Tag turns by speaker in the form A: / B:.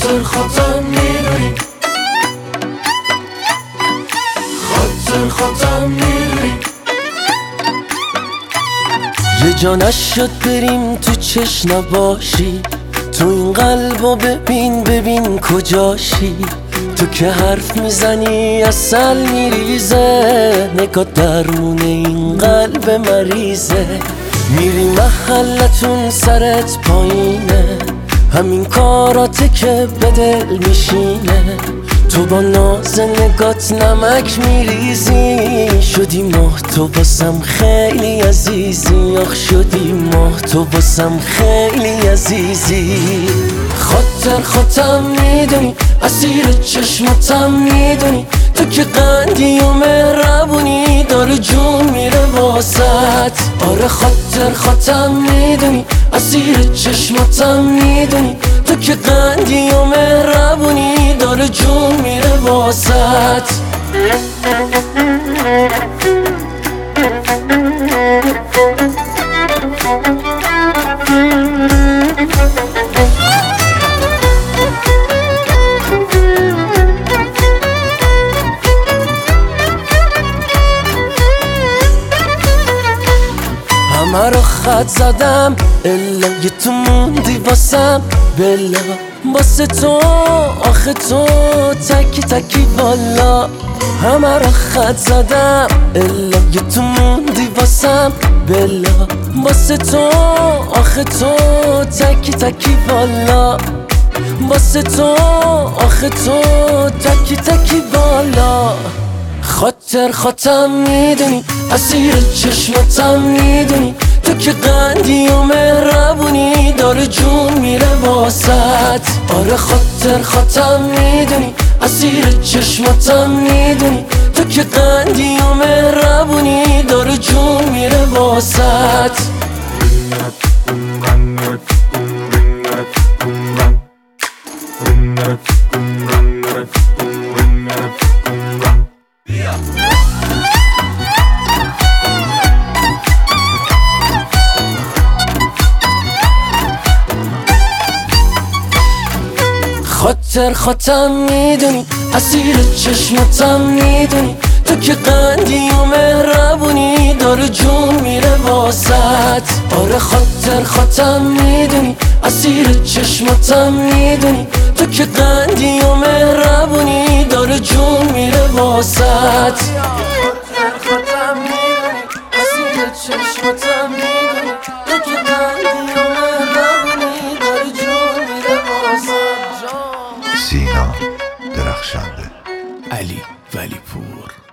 A: خاطر خودم میدونی، خاطر خودم میدونی.
B: یه جا نشد بریم تو چش نباشی، تو این قلبو ببین ببین کجاشی. تو که حرف میزنی اصل میریزه، نگاه درمون این قلب مریضه. میری محلتون سرت پایینه، همین کاراته که به دل میشینه. تو با ناز نگات نمک میریزی، شدی ماه تو باسم خیلی عزیزی. آخ شدی ماه تو باسم خیلی عزیزی. خاطر خودم میدونی، اسیر چشماتم میدونی. تو که قندی و مهربونی، داره جون میره واسط. آره خاطر خودم میدونی، اسیر چشماتم میدونی. تو که قندی و مهربونی، داره جون میره واسط. همه رو خط زدم الا یه تو موندی واسم. بلا واسه تو آخه تو تکی تکی والا. همه رو خط زدم الا یه تو موندی واسم. بلا واسه تو آخه تو تکی تکی والا. واسه تو آخه تو تکی تکی والا. خاطر خودم میدونی، اسیر چشماتم میدونی. تو که قندی و مهربونی، داره جون میره واسط. آره خاطر خودم میدونی، اسیر چشماتم میدونی. تو که قندی و مهربونی، داره جون میره واسط. خاطر خودم میدونی، اسیر چشماتم میدونی. تو که قندی و مهربونی، داره جون میره واسط. آره خاطر خودم میدونی، اسیر چشماتم میدونی. تو که قندی و مهربونی، داره جون میره واسط. خاطر خودم میدونی، اسیر چشماتم میدونی. تو که قندی و مهربونی، داره جون میره واسط.
C: سینا درخشنده،
D: علی ولیپور.